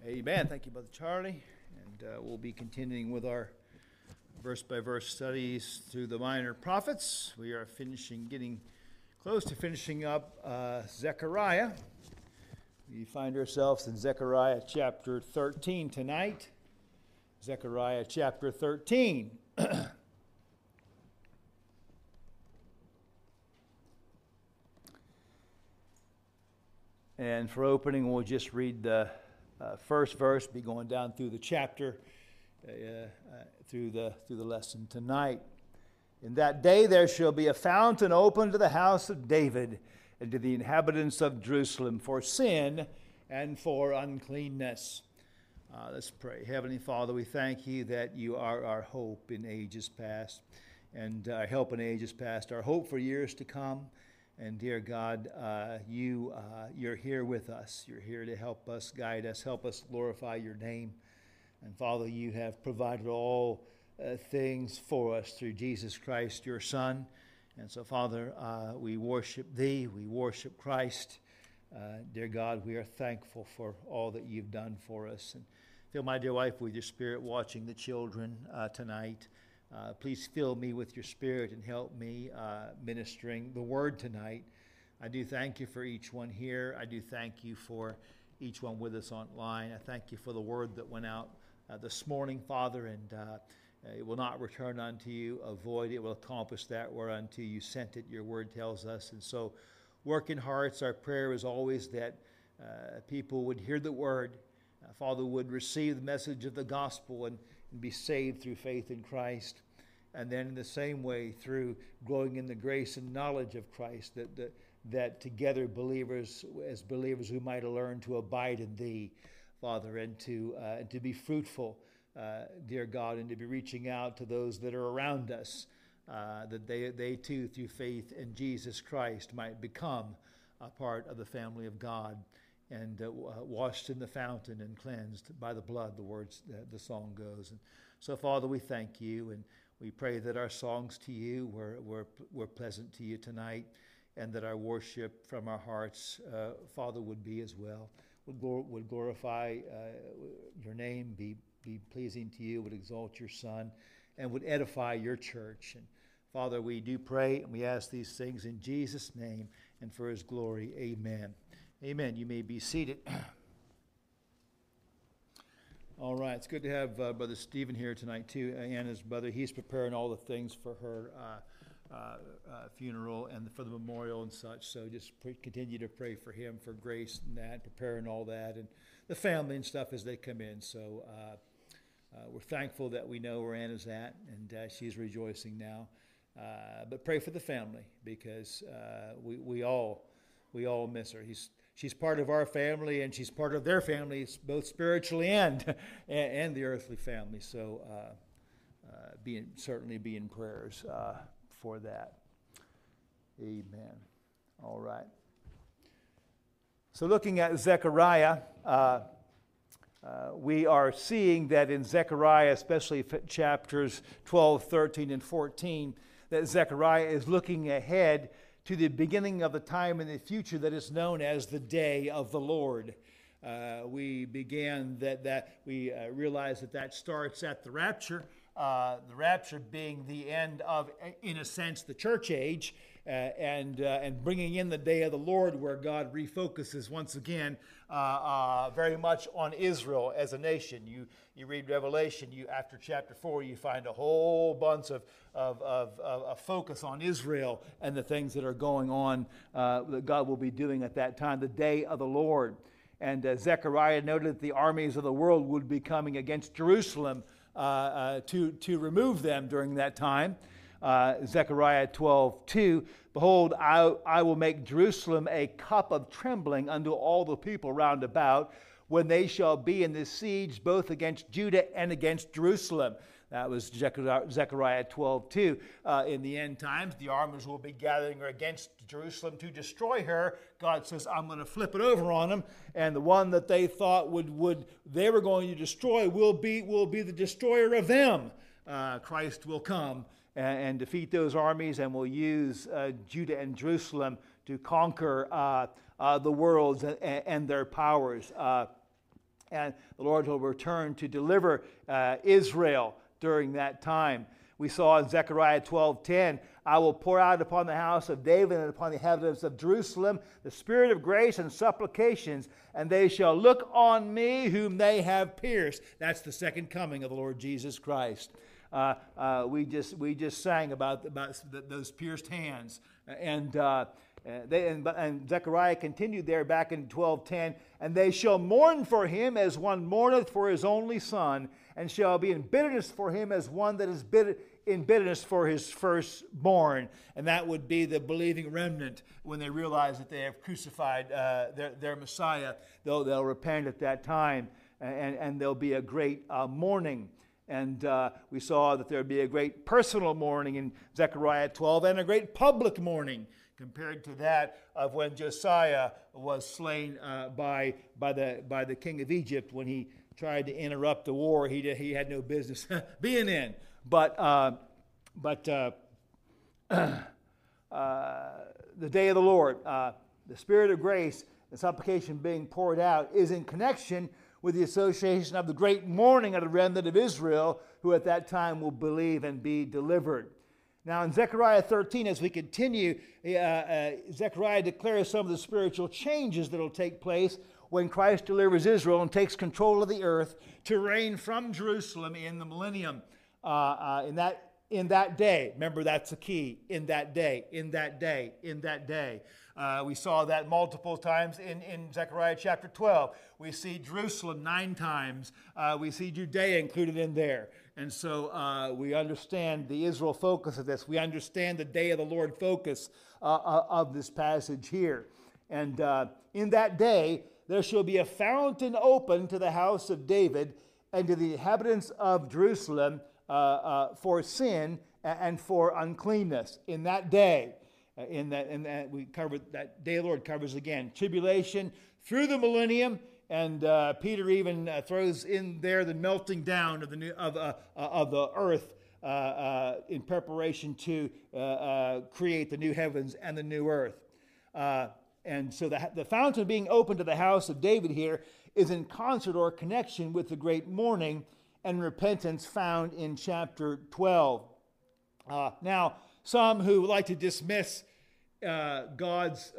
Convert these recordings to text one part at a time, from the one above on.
Amen. Thank you, Brother Charlie. And we'll be continuing with our verse-by-verse studies through the minor prophets. We are getting close to finishing up Zechariah. We find ourselves in Zechariah chapter 13 tonight. Zechariah chapter 13. And for opening, we'll just read the first verse, be going down through the chapter, through the lesson tonight. In that day there shall be a fountain open to the house of David and to the inhabitants of Jerusalem for sin and for uncleanness. Let's pray. Heavenly Father, we thank you that you are our hope in ages past and our help in ages past, our hope for years to come. And dear God, you're here with us. You're here to help us, guide us, help us glorify your name. And Father, you have provided all things for us through Jesus Christ, your Son. And so, Father, we worship thee. We worship Christ. Dear God, we are thankful for all that you've done for us. And fill my dear wife with your spirit watching the children tonight. Please fill me with your spirit and help me ministering the word tonight. I do thank you for each one here. I do thank you for each one with us online. I thank you for the word that went out this morning, Father, and it will not return unto you void. It will accomplish that whereunto you sent it, your word tells us. And so work in hearts. Our prayer is always that people would hear the word, Father, would receive the message of the gospel and be saved through faith in Christ. And then in the same way, through growing in the grace and knowledge of Christ, that together believers, as believers, we might learn to abide in thee, Father, and to be fruitful, dear God, and to be reaching out to those that are around us, that they too, through faith in Jesus Christ, might become a part of the family of God, and washed in the fountain and cleansed by the blood, the song goes. And so, Father, we thank you, and we pray that our songs to you were pleasant to you tonight, and that our worship from our hearts, Father, would be as well, would glorify your name, be pleasing to you, would exalt your Son, and would edify your church. And Father, we do pray, and we ask these things in Jesus' name and for his glory. Amen. Amen. You may be seated. All right. It's good to have Brother Stephen here tonight, too. Anna's brother. He's preparing all the things for her funeral and for the memorial and such. So just continue to pray for him, for grace and that, preparing all that, and the family and stuff as they come in. So we're thankful that we know where Anna's at, and she's rejoicing now. But pray for the family, because we all miss her. She's part of our family, and she's part of their family, both spiritually and the earthly family. So certainly be in prayers for that. Amen. All right. So looking at Zechariah, we are seeing that in Zechariah, especially chapters 12, 13, and 14, that Zechariah is looking ahead to the beginning of the time in the future that is known as the day of the Lord. We began we realize that starts at the rapture being the end of, in a sense, the church age, and bringing in the day of the Lord, where God refocuses once again very much on Israel as a nation. You read Revelation, after chapter 4, you find a whole bunch of focus on Israel and the things that are going on that God will be doing at that time, the day of the Lord. And Zechariah noted that the armies of the world would be coming against Jerusalem to remove them during that time. Zechariah 12:2, behold, I will make Jerusalem a cup of trembling unto all the people round about, when they shall be in the siege both against Judah and against Jerusalem. That was Zechariah 12:2. In the end times, the armies will be gathering against Jerusalem to destroy her. God says, I'm going to flip it over on them, and the one that they thought they were going to destroy will be the destroyer of them. Christ will come and defeat those armies, and will use Judah and Jerusalem to conquer the worlds and their powers. And the Lord will return to deliver Israel during that time. We saw in Zechariah 12:10, I will pour out upon the house of David and upon the inhabitants of Jerusalem the spirit of grace and supplications, and they shall look on me whom they have pierced. That's the second coming of the Lord Jesus Christ. We just sang about those pierced hands, and Zechariah continued there back in 12:10, and they shall mourn for him as one mourneth for his only son, and shall be in bitterness for him as one that is in bitterness for his firstborn. And that would be the believing remnant when they realize that they have crucified their Messiah. They'll repent at that time, and there'll be a great mourning. And we saw that there would be a great personal mourning in Zechariah 12 and a great public mourning compared to that of when Josiah was slain by the king of Egypt when he tried to interrupt the war he had no business being in. But the day of the Lord, the Spirit of grace and supplication being poured out is in connection with the association of the great mourning of the remnant of Israel, who at that time will believe and be delivered. Now in Zechariah 13, as we continue, Zechariah declares some of the spiritual changes that will take place when Christ delivers Israel and takes control of the earth to reign from Jerusalem in the millennium. In that day, remember that's the key, in that day. We saw that multiple times in Zechariah chapter 12. We see Jerusalem 9 times. We see Judea included in there. And so we understand the Israel focus of this. We understand the day of the Lord focus of this passage here. And in that day, there shall be a fountain open to the house of David and to the inhabitants of Jerusalem for sin and for uncleanness. In that day, we covered that day of the Lord covers again tribulation through the millennium, and Peter even throws in there the melting down of the earth in preparation to create the new heavens and the new earth. And so the fountain being open to the house of David here is in concert or connection with the great mourning and repentance found in chapter 12. Now, some who like to dismiss God's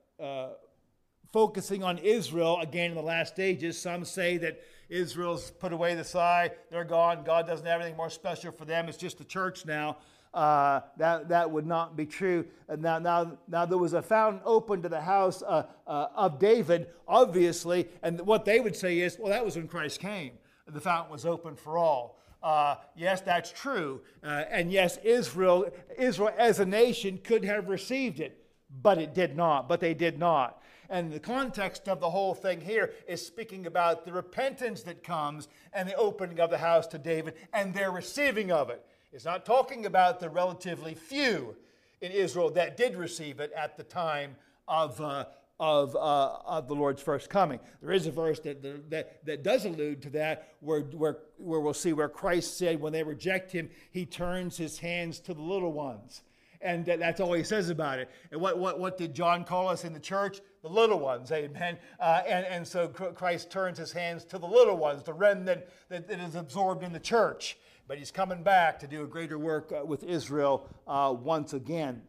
focusing on Israel again in the last stages, some say that Israel's put away the sigh, they're gone, God doesn't have anything more special for them, it's just the church now. That would not be true. Now there was a fountain open to the house of David, obviously, and what they would say is, well, that was when Christ came. The fountain was open for all. Yes, that's true. And yes, Israel as a nation could have received it, but it did not. But they did not. And the context of the whole thing here is speaking about the repentance that comes and the opening of the house to David and their receiving of it. It's not talking about the relatively few in Israel that did receive it at the time of the Lord's first coming. There is a verse that does allude to that, where we'll see where Christ said when they reject him, he turns his hands to the little ones. And that's all he says about it. And what did John call us in the church? The little ones, amen. And so Christ turns his hands to the little ones, the remnant that is absorbed in the church. But he's coming back to do a greater work with Israel once again.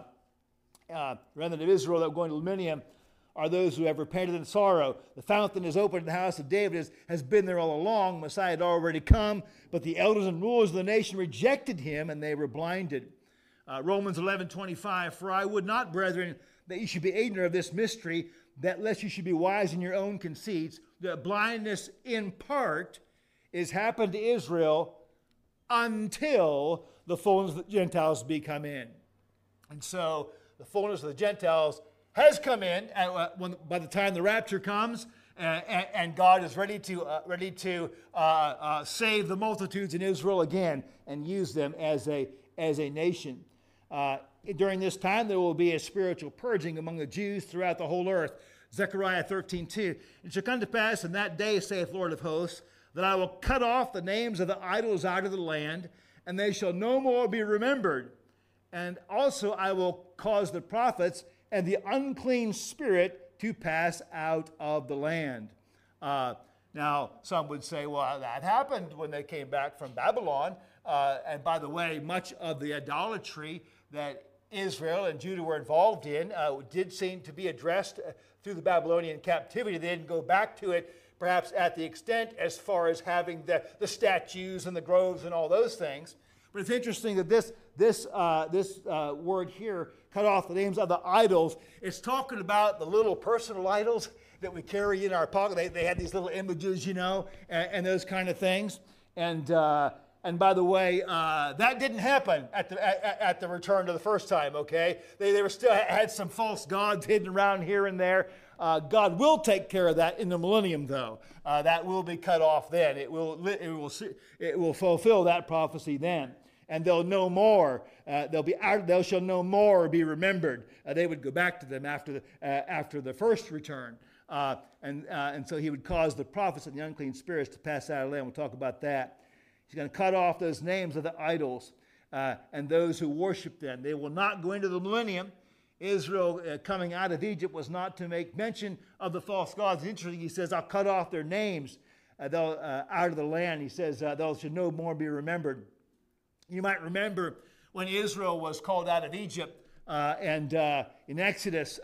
Remnant of Israel that are going to the millennium are those who have repented in sorrow. The fountain is open in the house of David, has been there all along. Messiah had already come, but the elders and rulers of the nation rejected him, and they were blinded. Romans 11:25, for I would not, brethren, that you should be ignorant of this mystery, that lest you should be wise in your own conceits, that blindness in part is happened to Israel until the fullness of the Gentiles be come in. And so the fullness of the Gentiles has come in by the time the rapture comes, and God is ready to save the multitudes in Israel again and use them as a nation. During this time, there will be a spiritual purging among the Jews throughout the whole earth. Zechariah 13:2. It shall come to pass in that day, saith Lord of hosts, that I will cut off the names of the idols out of the land, and they shall no more be remembered. And also I will cause the prophets and the unclean spirit to pass out of the land. Now, Now, some would say, well, that happened when they came back from Babylon. And by the way, much of the idolatry that Israel and Judah were involved in did seem to be addressed through the Babylonian captivity. They didn't go back to it, perhaps at the extent as far as having the statues and the groves and all those things. But it's interesting that this word here, cut off the names of the idols, it's talking about the little personal idols that we carry in our pocket. They had these little images, and those kind of things. And by the way, that didn't happen at the return to the first time, okay? They were still had some false gods hidden around here and there. God will take care of that in the millennium, though. That will be cut off then. It will fulfill that prophecy then. And they'll no more. They shall no more be remembered. They would go back to them after the first return. And so he would cause the prophets and the unclean spirits to pass out of the land. We'll talk about that. He's going to cut off those names of the idols and those who worship them. They will not go into the millennium. Israel coming out of Egypt was not to make mention of the false gods. It's interesting, he says, I'll cut off their names out of the land. He says, those should no more be remembered. You might remember when Israel was called out of Egypt and in Exodus,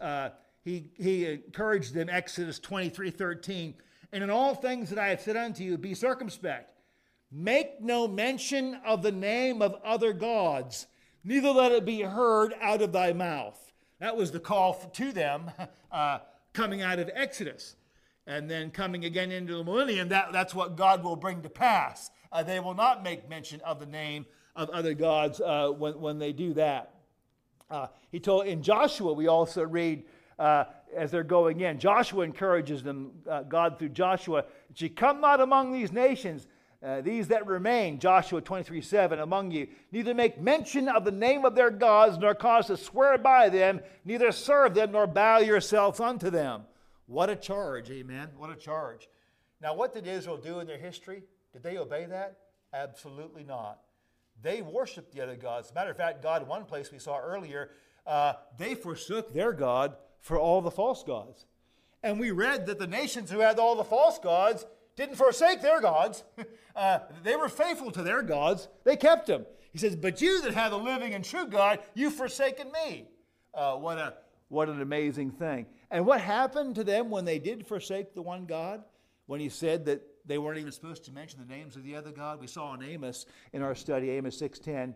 he encouraged them, Exodus 23:13, and in all things that I have said unto you, be circumspect. Make no mention of the name of other gods, neither let it be heard out of thy mouth. That was the call to them coming out of Exodus. And then coming again into the millennium, that's what God will bring to pass. They will not make mention of the name of other gods when they do that. He told in Joshua, we also read as they're going in, Joshua encourages them, God through Joshua, that ye come not among these nations, these that remain, Joshua 23:7, among you, neither make mention of the name of their gods, nor cause to swear by them, neither serve them, nor bow yourselves unto them. What a charge, amen? What a charge. Now, what did Israel do in their history? Did they obey that? Absolutely not. They worshiped the other gods. As a matter of fact, God, in one place we saw earlier, they forsook their God for all the false gods. And we read that the nations who had all the false gods didn't forsake their gods. They were faithful to their gods. They kept them. He says, but you that have the living and true God, you've forsaken me. What an amazing thing. And what happened to them when they did forsake the one God? When he said that they weren't even supposed to mention the names of the other God? We saw in Amos, in our study, Amos 6:10,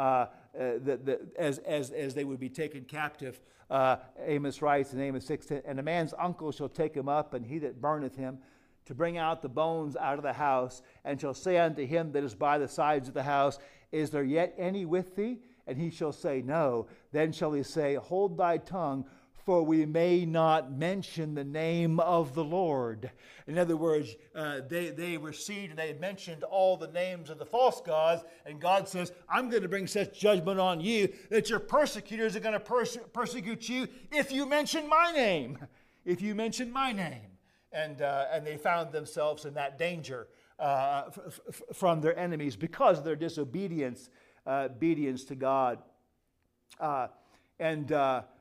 as they would be taken captive. Amos writes in Amos 6:10, and a man's uncle shall take him up, and he that burneth him, to bring out the bones out of the house, and shall say unto him that is by the sides of the house, is there yet any with thee? And he shall say, no. Then shall he say, hold thy tongue, for we may not mention the name of the Lord. In other words, they received and they mentioned all the names of the false gods, and God says, I'm going to bring such judgment on you that your persecutors are going to persecute you if you mention my name. If you mention my name. And they found themselves in that danger from their enemies because of their disobedience obedience to God. And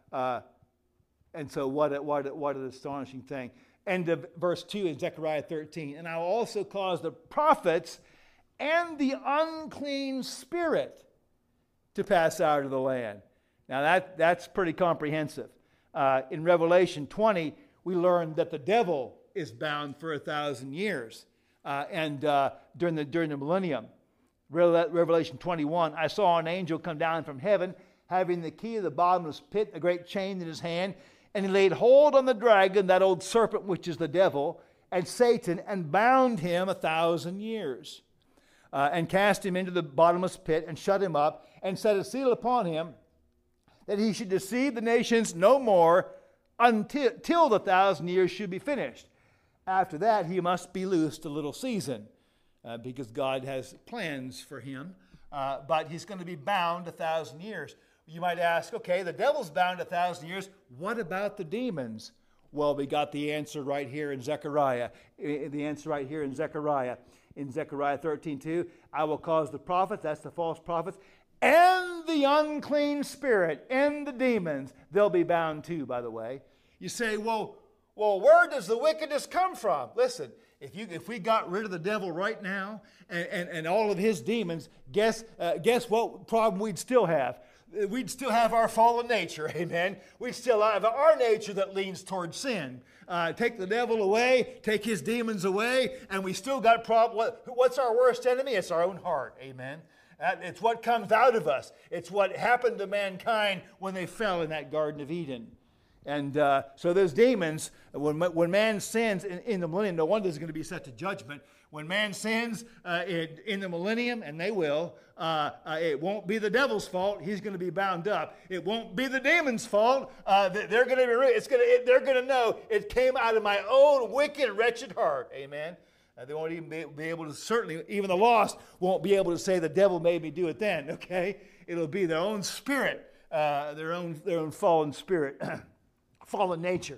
so what an astonishing thing. End of verse 2 in Zechariah 13. And I will also cause the prophets and the unclean spirit to pass out of the land. Now that's pretty comprehensive. In Revelation 20, we learn that the devil is bound for 1,000 years, and during the millennium. Revelation 21, I saw an angel come down from heaven, having the key of the bottomless pit, a great chain in his hand, and he laid hold on the dragon, that old serpent which is the devil, and Satan, and bound him 1,000 years, and cast him into the bottomless pit, and shut him up, and set a seal upon him, that he should deceive the nations no more, until the 1,000 years should be finished. After that, he must be loosed a little season, because God has plans for him. But he's going to be bound 1,000 years. You might ask, okay, the devil's bound 1,000 years. What about the demons? Well, we got the answer right here in Zechariah. The answer right here in Zechariah. In Zechariah 13:2, I will cause the prophets, that's the false prophets, and the unclean spirit, and the demons, they'll be bound too, by the way. You say, well, Well, where does the wickedness come from? Listen, if we got rid of the devil right now and all of his demons, guess what problem we'd still have? We'd still have our fallen nature, amen? We'd still have our nature that leans towards sin. Take the devil away, take his demons away, and we still got problem. What's our worst enemy? It's our own heart, amen? It's what comes out of us. It's what happened to mankind when they fell in that Garden of Eden. And so those demons, when man sins in the millennium, no wonder there's going to be such a judgment. When man sins in the millennium, and they will, it won't be the devil's fault. He's going to be bound up. It won't be the demon's fault. They're going to they're going to know it came out of my own wicked, wretched heart. Amen. They won't even be able to. Certainly, even the lost won't be able to say the devil made me do it then. Okay, it'll be their own spirit, their own fallen spirit. Fallen nature.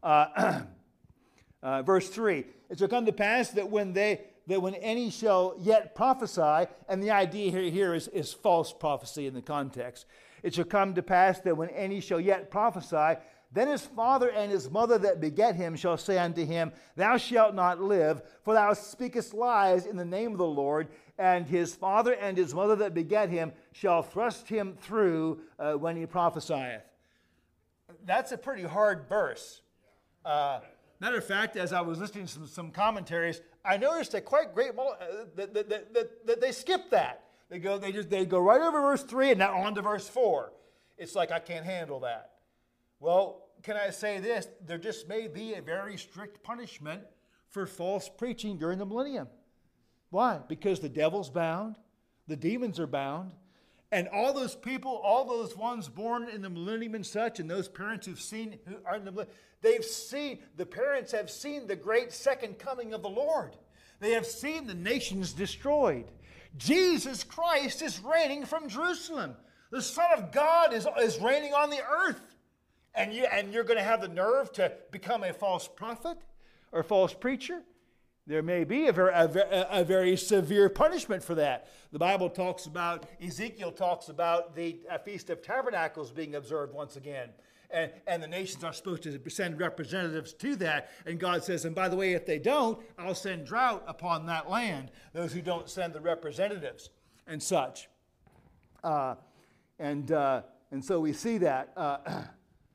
Verse 3, it shall come to pass that when any shall yet prophesy, and the idea here is false prophecy in the context. It shall come to pass that when any shall yet prophesy, then his father and his mother that beget him shall say unto him, Thou shalt not live, for thou speakest lies in the name of the Lord. And his father and his mother that beget him shall thrust him through when he prophesieth. That's a pretty hard verse. Matter of fact, as I was listening to some commentaries, I noticed that quite great that they skip that. They go right over verse 3 and now on to verse 4. It's like I can't handle that. Well, can I say this? There just may be a very strict punishment for false preaching during the millennium. Why? Because the devil's bound, the demons are bound. And all those people, all those ones born in the millennium and such, and those parents who are in the millennium, the parents have seen the great second coming of the Lord. They have seen the nations destroyed. Jesus Christ is reigning from Jerusalem. The Son of God is reigning on the earth. And you're going to have the nerve to become a false prophet or false preacher? There may be a very severe punishment for that. The Bible talks about, Ezekiel talks about the Feast of Tabernacles being observed once again. And the nations are supposed to send representatives to that. And God says, and by the way, if they don't, I'll send drought upon that land, those who don't send the representatives and such. And so we see that.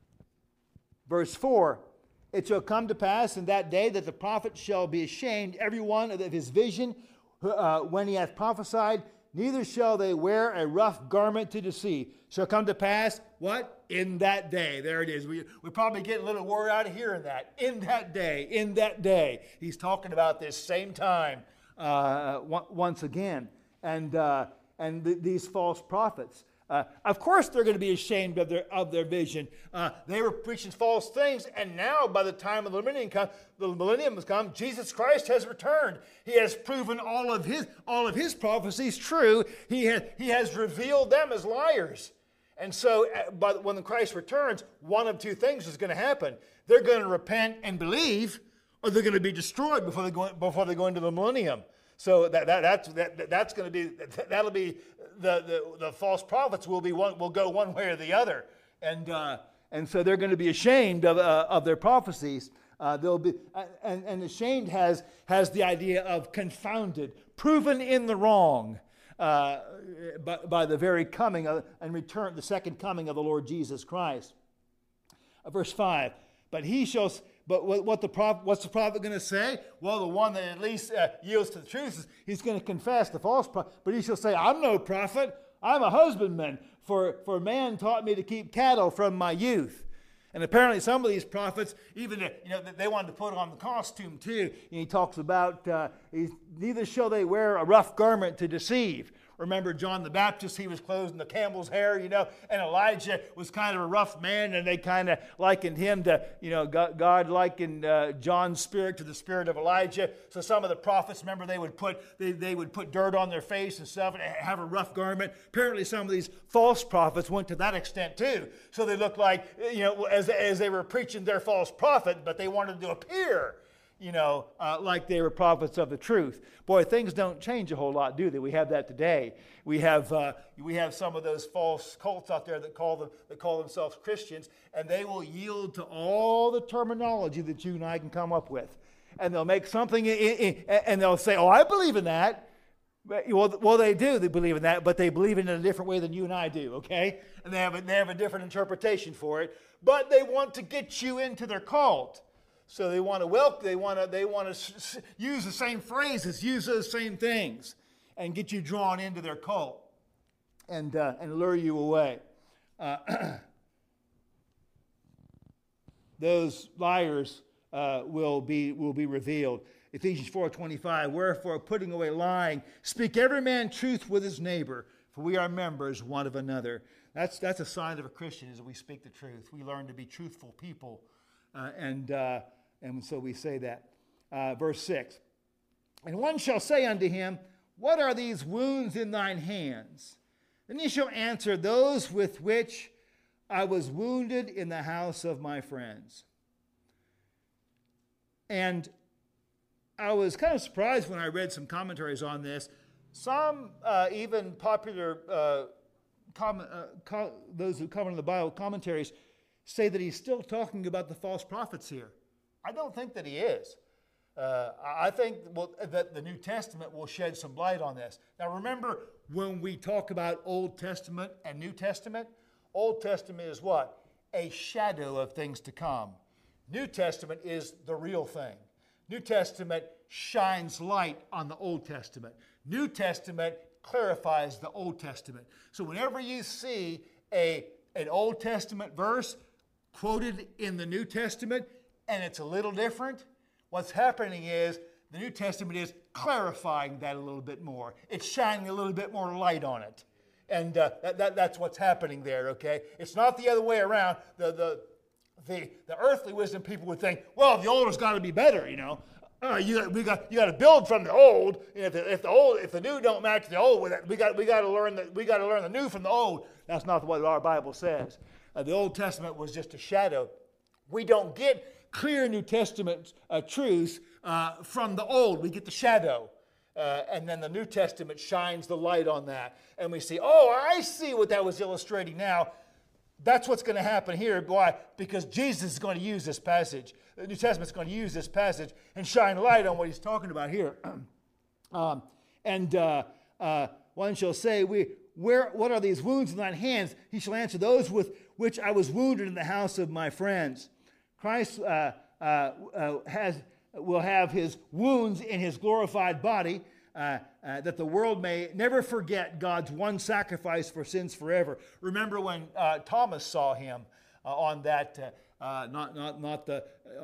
Verse 4, It shall come to pass in that day that the prophet shall be ashamed, every one of his vision, when he hath prophesied, neither shall they wear a rough garment to deceive. Shall come to pass, what? In that day. There it is. We probably get a little word out of here in that. In that day. In that day. He's talking about this same time once again. And these false prophets. Of course they're going to be ashamed of their vision. They were preaching false things, and now by the time of the millennium has come, Jesus Christ has returned. He has proven all of his prophecies true. He has revealed them as liars. And so when Christ returns, one of two things is going to happen. They're going to repent and believe, or they're going to be destroyed before they go into the millennium. So that's going to be the false prophets will go one way or the other, and so they're going to be ashamed of their prophecies. They'll be and ashamed has the idea of confounded, proven in the wrong by the very coming and return, the second coming of the Lord Jesus Christ. Verse 5. But what's the prophet going to say? Well, the one that at least yields to the truth, he's going to confess the false prophet. But he shall say, I'm no prophet. I'm a husbandman. For man taught me to keep cattle from my youth. And apparently some of these prophets, even they wanted to put on the costume too. And he talks about, neither shall they wear a rough garment to deceive. Remember John the Baptist, he was clothed in the camel's hair, and Elijah was kind of a rough man, and they kind of likened him to, God likened John's spirit to the spirit of Elijah. So some of the prophets, remember, they would put dirt on their face and stuff and have a rough garment. Apparently some of these false prophets went to that extent too. So they looked like, as they were preaching their false prophet, but they wanted to appear like they were prophets of the truth. Boy, things don't change a whole lot, do they? We have that today. We have some of those false cults out there that call themselves Christians, and they will yield to all the terminology that you and I can come up with, and they'll make something and they'll say, "Oh, I believe in that." Well, they do. They believe in that, but they believe in it in a different way than you and I do. Okay, and they have a different interpretation for it. But they want to get you into their cult. So they want to use the same phrases, use those same things, and get you drawn into their cult, and lure you away. Those liars will be revealed. Ephesians 4:25. Wherefore, putting away lying, speak every man truth with his neighbor, for we are members one of another. That's a sign of a Christian, is that we speak the truth. We learn to be truthful people, and so we say that. Verse 6. And one shall say unto him, what are these wounds in thine hands? Then he shall answer, those with which I was wounded in the house of my friends. And I was kind of surprised when I read some commentaries on this. Some even popular those who comment on the Bible commentaries say that he's still talking about the false prophets here. I don't think that he is. I think that the New Testament will shed some light on this. Now remember, when we talk about Old Testament and New Testament, Old Testament is what? A shadow of things to come. New Testament is the real thing. New Testament shines light on the Old Testament. New Testament clarifies the Old Testament. So whenever you see an Old Testament verse quoted in the New Testament and it's a little different, what's happening is the New Testament is clarifying that a little bit more. It's shining a little bit more light on it. And that's what's happening there, okay? It's not the other way around. The earthly wisdom people would think, well, the old has got to be better, you got to build from the old. If the new don't match the old, we got to learn the new from the old. That's not what our Bible says. The Old Testament was just a shadow. We don't get clear New Testament truths from the old. We get the shadow. And then the New Testament shines the light on that. And we see, oh, I see what that was illustrating now. That's what's going to happen here. Why? Because Jesus is going to use this passage. The New Testament's going to use this passage and shine light on what he's talking about here. One shall say, what are these wounds in thine hands? He shall answer, those with which I was wounded in the house of my friends. Christ will have his wounds in his glorified body, that the world may never forget God's one sacrifice for sins forever. Remember when Thomas saw him on that, not the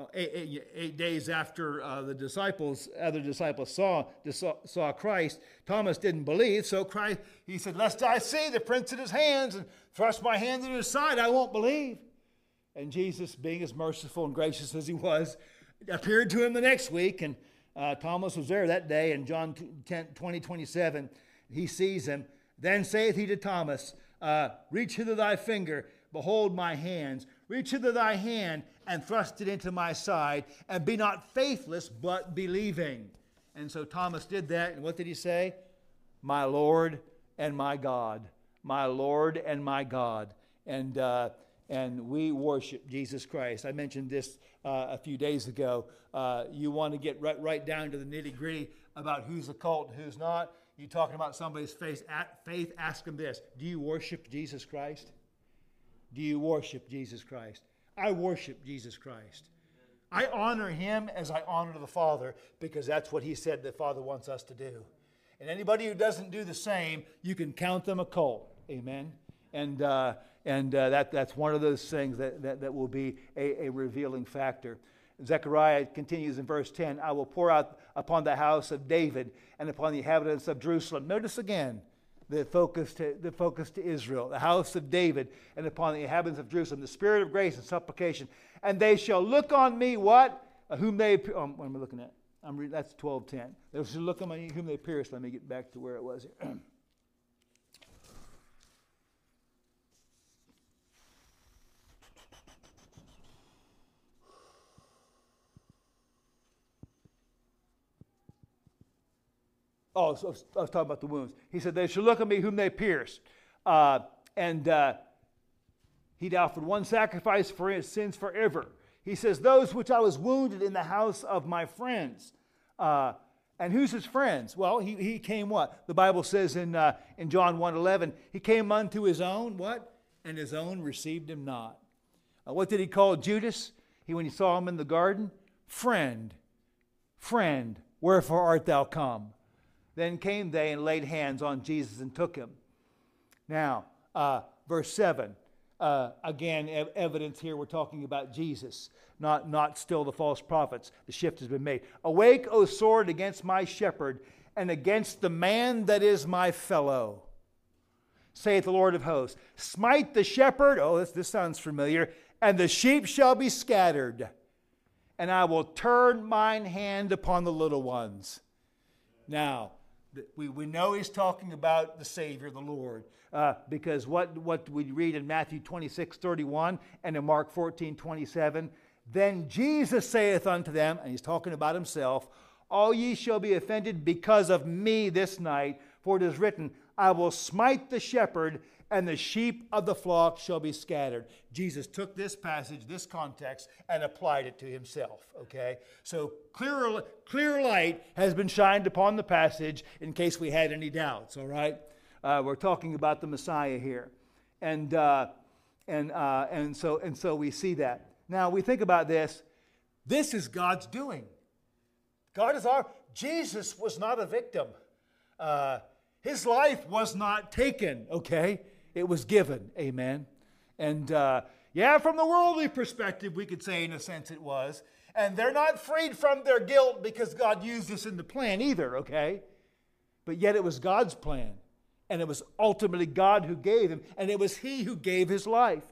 8 days after the other disciples saw Christ. Thomas didn't believe, so Christ, he said, lest I see the prints in his hands and thrust my hand in his side, I won't believe. And Jesus, being as merciful and gracious as he was, appeared to him the next week, and Thomas was there that day. In John 20:27, he sees him. Then saith he to Thomas, reach hither thy finger, behold my hands. Reach hither thy hand, and thrust it into my side, and be not faithless, but believing. And so Thomas did that, and what did he say? My Lord and my God. My Lord and my God. And we worship Jesus Christ. I mentioned this a few days ago. You want to get right down to the nitty-gritty about who's a cult and who's not. You're talking about somebody's faith, ask them this. Do you worship Jesus Christ? Do you worship Jesus Christ? I worship Jesus Christ. I honor him as I honor the Father, because that's what he said the Father wants us to do. And anybody who doesn't do the same, you can count them a cult. Amen? And that's one of those things that will be a revealing factor. Zechariah continues in verse 10, I will pour out upon the house of David and upon the inhabitants of Jerusalem. Notice again the focus to Israel, the house of David, and upon the inhabitants of Jerusalem, the spirit of grace and supplication. And they shall look on me, what? Whom they, what am I looking at? That's 12:10. They shall look on me whom they pierced. Let me get back to where it was here. Oh, so I was talking about the wounds. He said, they should look at me whom they pierced. And he'd offered one sacrifice for his sins forever. He says, those which I was wounded in the house of my friends. And who's his friends? Well, he came what? The Bible says in John 1:11, he came unto his own, what? And his own received him not. What did he call Judas? When he saw him in the garden? Friend, friend, wherefore art thou come? Then came they and laid hands on Jesus and took him. Now, verse 7. Again, evidence here we're talking about Jesus, not still the false prophets. The shift has been made. Awake, O sword, against my shepherd, and against the man that is my fellow, saith the Lord of hosts. Smite the shepherd, this sounds familiar, and the sheep shall be scattered, and I will turn mine hand upon the little ones. Now, we know he's talking about the Savior, the Lord, because what we read in Matthew 26:31 and in Mark 14:27, then Jesus saith unto them, and he's talking about himself, all ye shall be offended because of me this night, for it is written, I will smite the shepherd, and the sheep of the flock shall be scattered. Jesus took this passage, this context, and applied it to himself. Okay? So clear light has been shined upon the passage in case we had any doubts. All right? We're talking about the Messiah here. And so we see that. Now we think about this. This is God's doing. Jesus was not a victim. His life was not taken, okay? It was given, amen? And from the worldly perspective, we could say in a sense it was. And they're not freed from their guilt because God used this in the plan either, okay? But yet it was God's plan. And it was ultimately God who gave him. And it was he who gave his life.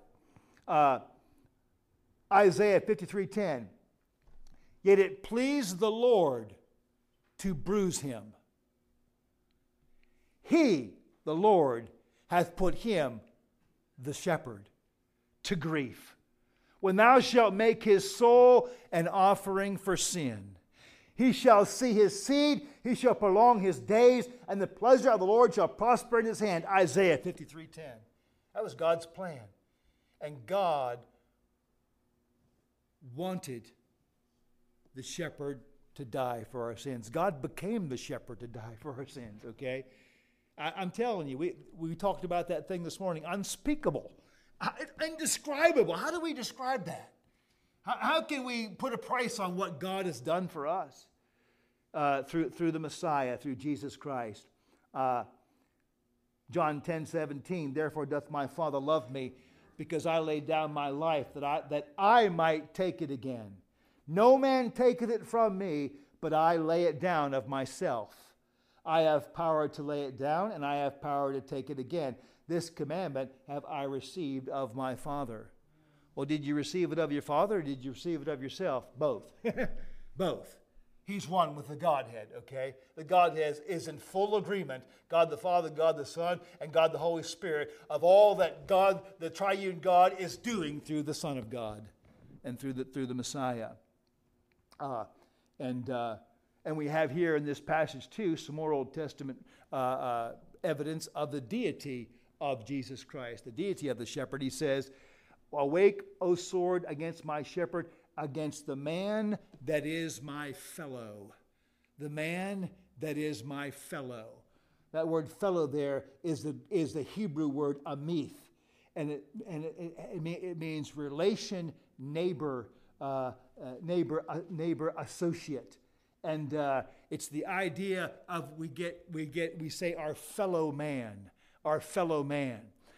Isaiah 53:10. Yet it pleased the Lord to bruise him. He, the Lord, hath put him, the shepherd, to grief. When thou shalt make his soul an offering for sin, he shall see his seed, he shall prolong his days, and the pleasure of the Lord shall prosper in his hand. Isaiah 53:10. That was God's plan. And God wanted the shepherd to die for our sins. God became the shepherd to die for our sins, okay? I'm telling you, we talked about that thing this morning. Unspeakable. Indescribable. How do we describe that? How can we put a price on what God has done for us through the Messiah, through Jesus Christ? John 10:17, therefore doth my Father love me, because I laid down my life that I might take it again. No man taketh it from me, but I lay it down of myself. I have power to lay it down, and I have power to take it again. This commandment have I received of my Father. Well, did you receive it of your Father, or did you receive it of yourself? Both. Both. He's one with the Godhead, okay? The Godhead is in full agreement, God the Father, God the Son, and God the Holy Spirit, of all that God, the triune God, is doing through the Son of God and through the Messiah. And we have here in this passage, too, some more Old Testament evidence of the deity of Jesus Christ, the deity of the shepherd. He says, awake, O sword, against my shepherd, against the man that is my fellow. The man that is my fellow. That word fellow there is the Hebrew word amith. And it means relation, neighbor, neighbor, associate. And it's the idea of we say our fellow man, our fellow man.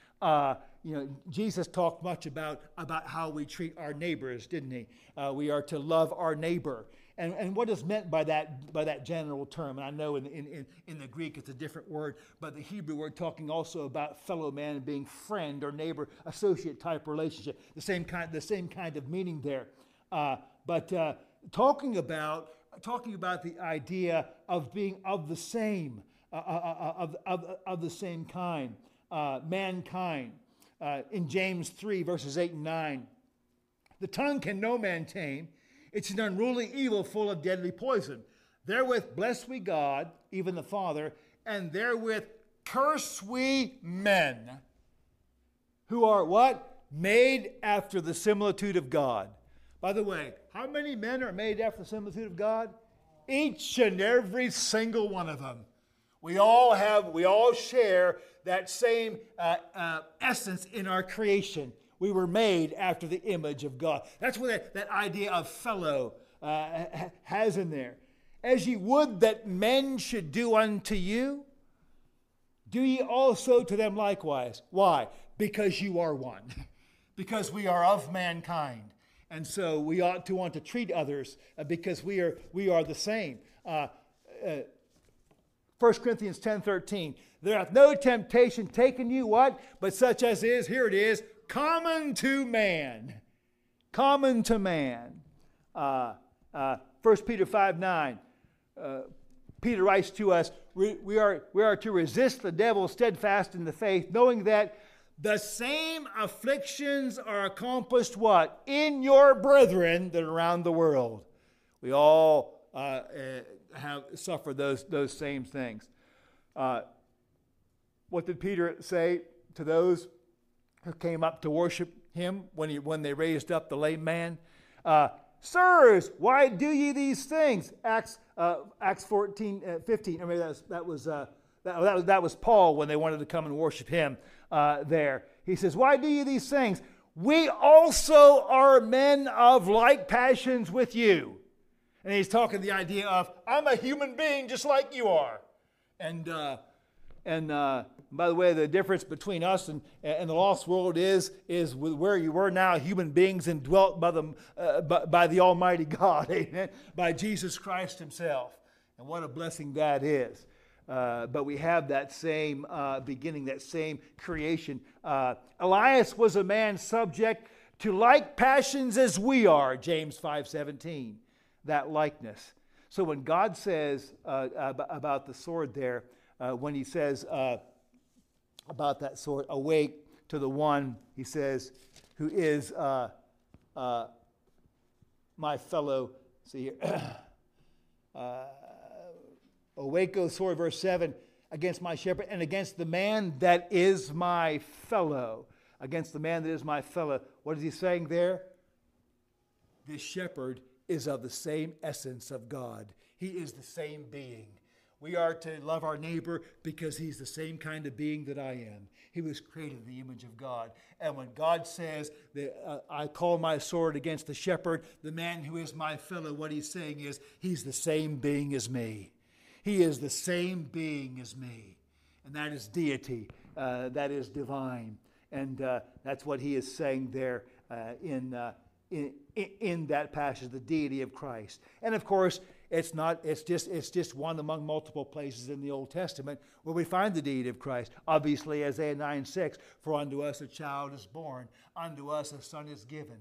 Jesus talked much about how we treat our neighbors, didn't he? We are to love our neighbor. And what is meant by that general term? And I know in the Greek it's a different word, but the Hebrew word talking also about fellow man and being friend or neighbor, associate type relationship. The same kind of meaning there. But talking about the idea of being of the same, of the same kind, mankind. In James 3, verses 8 and 9, the tongue can no man tame. It's an unruly evil full of deadly poison. Therewith bless we God, even the Father, and therewith curse we men, who are what? Made after the similitude of God. By the way, how many men are made after the similitude of God? Each and every single one of them. We all share that same essence in our creation. We were made after the image of God. That's what that idea of fellow has in there. As ye would that men should do unto you, do ye also to them likewise. Why? Because you are one. Because we are of mankind. And so we ought to want to treat others because we are the same. 1 Corinthians 10:13. There hath no temptation taken you, what? But such as is, here it is, common to man. Common to man. 1 Peter 5:9. Peter writes to us, we are to resist the devil steadfast in the faith, knowing that the same afflictions are accomplished what? In your brethren that are around the world. We all have suffered those same things. What did Peter say to those who came up to worship him when they raised up the lame man? Sirs, why do ye these things? Acts 14:15. I mean, that was Paul when they wanted to come and worship him there. He says, why do ye these things? We also are men of like passions with you. And he's talking the idea of, I'm a human being just like you are. And by the way, the difference between us and the lost world is where you were now, human beings indwelt by the Almighty God, amen, by Jesus Christ himself. And what a blessing that is. But we have that same beginning, that same creation. Elias was a man subject to like passions as we are, James 5:17, that likeness. So when God says about the sword there, when he says about that sword, awake to the one, he says, who is my fellow, see here, awake, O sword, verse 7, against my shepherd and against the man that is my fellow. Against the man that is my fellow. What is he saying there? This shepherd is of the same essence of God. He is the same being. We are to love our neighbor because he's the same kind of being that I am. He was created in the image of God. And when God says that I call my sword against the shepherd, the man who is my fellow, what he's saying is he's the same being as me. He is the same being as me. And that is deity. That is divine. And that's what he is saying there in that passage, the deity of Christ. And of course, it's just one among multiple places in the Old Testament where we find the deity of Christ. Obviously, Isaiah 9:6, for unto us a child is born, unto us a son is given.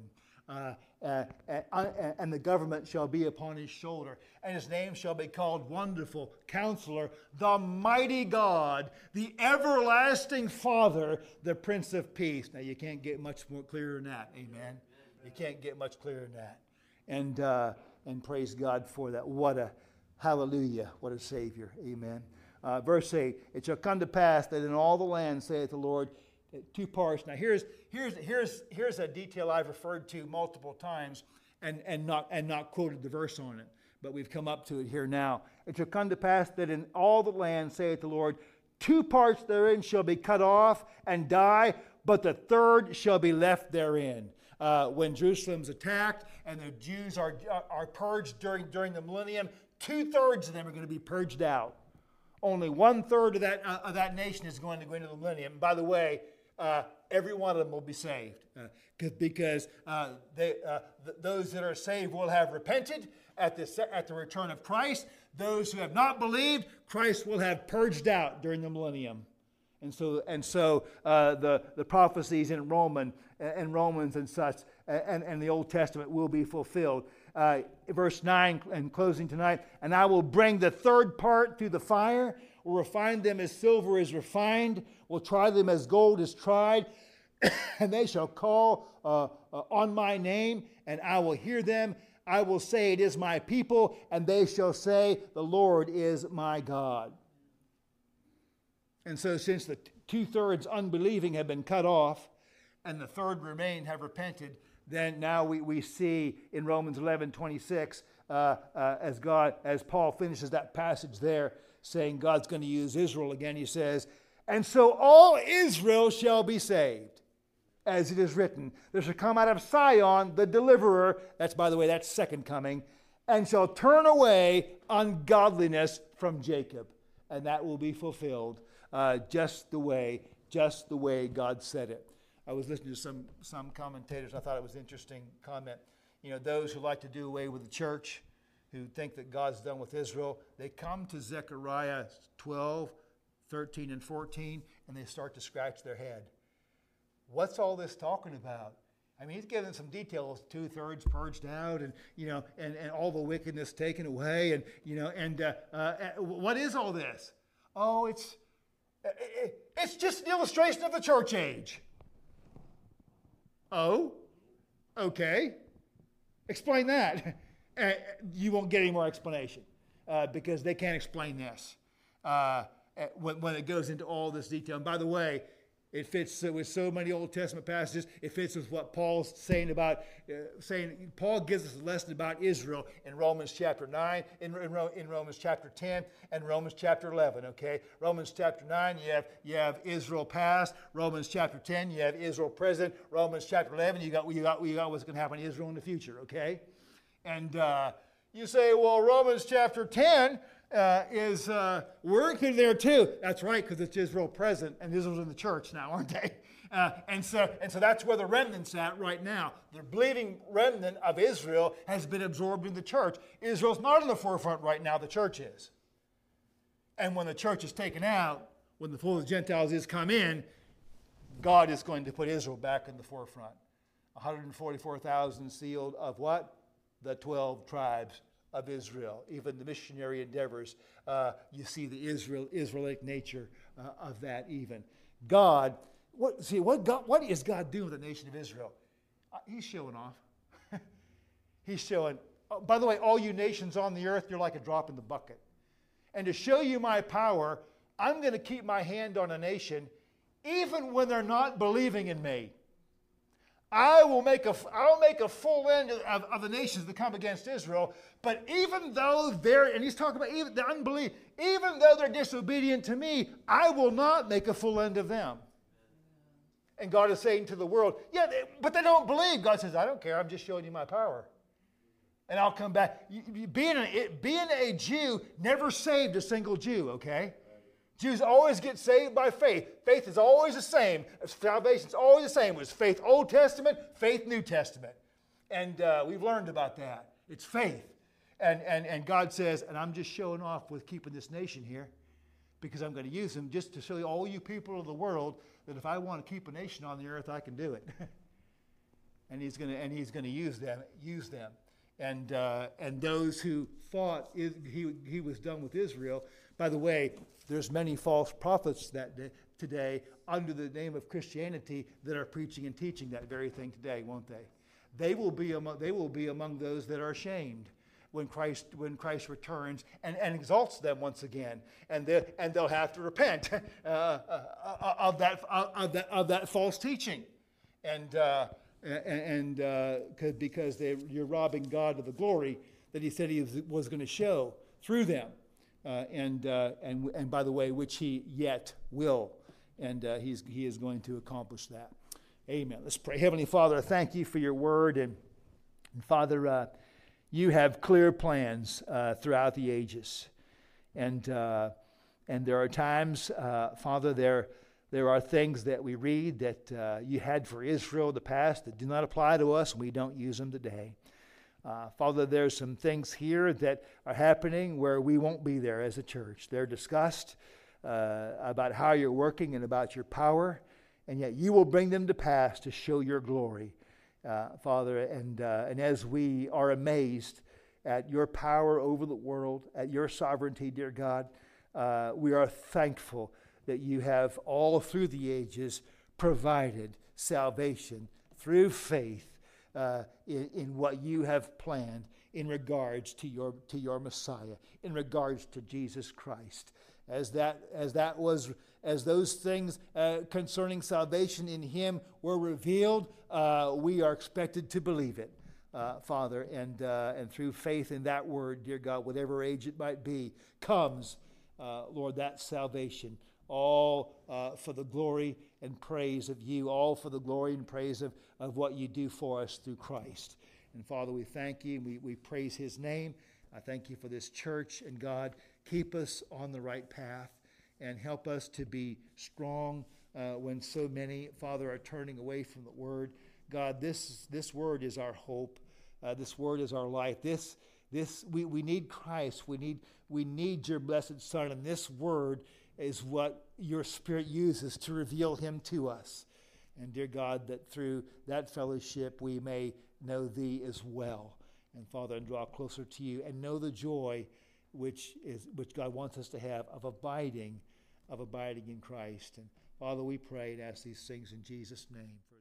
And the government shall be upon his shoulder, and his name shall be called Wonderful, Counselor, the Mighty God, the Everlasting Father, the Prince of Peace. Now, you can't get much more clearer than that, amen? You can't get much clearer than that. And praise God for that. What a hallelujah, what a Savior, amen. Verse 8, it shall come to pass that in all the land, saith the Lord, two parts. Now here's a detail I've referred to multiple times and not quoted the verse on it, but we've come up to it here now. It shall come to pass that in all the land, saith the Lord, two parts therein shall be cut off and die, but the third shall be left therein. When Jerusalem's attacked and the Jews are purged during the millennium, 2/3 of them are going to be purged out. Only 1/3 of that nation is going to go into the millennium. And by the way, every one of them will be saved because those that are saved will have repented at the return of Christ. Those who have not believed, Christ will have purged out during the millennium. And so the prophecies in Romans and such and the Old Testament will be fulfilled. Verse 9, and closing tonight, and I will bring the third part through the fire, will refine them as silver is refined, will try them as gold is tried, and they shall call on my name, and I will hear them. I will say, it is my people, and they shall say, the Lord is my God. And so since the 2/3 unbelieving have been cut off, and the third remain have repented, then now we see in Romans 11:26, as Paul finishes that passage there, saying God's going to use Israel again, he says, and so all Israel shall be saved, as it is written, there shall come out of Sion the deliverer, that's, by the way, that's second coming, and shall turn away ungodliness from Jacob. And that will be fulfilled just the way God said it. I was listening to some commentators. I thought it was an interesting comment. You know, those who like to do away with the church, who think that God's done with Israel, they come to Zechariah 12, 13, and 14, and they start to scratch their head. What's all this talking about? I mean, he's giving some details, 2/3 purged out, and and all the wickedness taken away, and what is all this? Oh, it's just an illustration of the church age. Oh, okay. Explain that. You won't get any more explanation because they can't explain this when it goes into all this detail. And by the way, it fits with so many Old Testament passages. It fits with what Paul's saying about Paul gives us a lesson about Israel in Romans chapter 9, in Romans chapter 10, and Romans chapter 11. Okay, Romans chapter 9, you have Israel past. Romans chapter 10, you have Israel present. Romans chapter 11, you got what's going to happen to Israel in the future. Okay, and you say, well, Romans chapter 10. We're included there too. That's right, because it's Israel present, and Israel's in the church now, aren't they? And so that's where the remnant's at right now. The believing remnant of Israel has been absorbed in the church. Israel's not in the forefront right now, the church is. And when the church is taken out, when the full of the Gentiles is come in, God is going to put Israel back in the forefront. 144,000 sealed of what? The 12 tribes of Israel. Even the missionary endeavors, you see the Israelite nature of that even. God, what is God doing with the nation of Israel? He's showing off. He's showing, by the way, all you nations on the earth, you're like a drop in the bucket. And to show you my power, I'm going to keep my hand on a nation even when they're not believing in me. I'll make a full end of the nations that come against Israel. But even though and he's talking about even the unbelief, even though they're disobedient to me, I will not make a full end of them. And God is saying to the world, but they don't believe. God says, I don't care. I'm just showing you my power. And I'll come back. Being a Jew never saved a single Jew, okay? Jews always get saved by faith. Faith is always the same. Salvation is always the same. It was faith Old Testament, faith New Testament. And we've learned about that. It's faith. And God says, and I'm just showing off with keeping this nation here because I'm going to use them just to show you, all you people of the world, that if I want to keep a nation on the earth, I can do it. and he's going to use them. And those who thought he was done with Israel. By the way, there's many false prophets today under the name of Christianity that are preaching and teaching that very thing today, won't they? They will be among those that are ashamed when Christ returns and exalts them once again, and they'll have to repent of that false teaching, because you're robbing God of the glory that He said He was going to show through them. And by the way, which He yet will, and He is going to accomplish that. Amen. Let's pray. Heavenly Father, I thank You for Your word, and Father, You have clear plans throughout the ages, and there are times, Father, there are things that we read that You had for Israel in the past that do not apply to us, and we don't use them today. Father, there's some things here that are happening where we won't be there as a church. They're discussed about how You're working and about Your power, and yet You will bring them to pass to show Your glory, Father. And as we are amazed at Your power over the world, at Your sovereignty, dear God, we are thankful that You have all through the ages provided salvation through faith in what you have planned in regards to your Messiah, in regards to Jesus Christ. As those things concerning salvation in Him were revealed, we are expected to believe it, Father, and through faith in that word, dear God, whatever age it might be, comes, Lord, that salvation, all for the glory and praise of you, all for the glory and praise of what you do for us through Christ. And Father, we thank you, and we praise His name. I thank you for this church, and God, keep us on the right path and help us to be strong when so many, Father, are turning away from the word. God, this word is our hope. This word is our life. We need Christ. We need your blessed Son, and this word is what your Spirit uses to reveal Him to us. And dear God, that through that fellowship we may know Thee as well. And Father, and draw closer to you and know the joy which God wants us to have of abiding in Christ. And Father, we pray and ask these things in Jesus' name.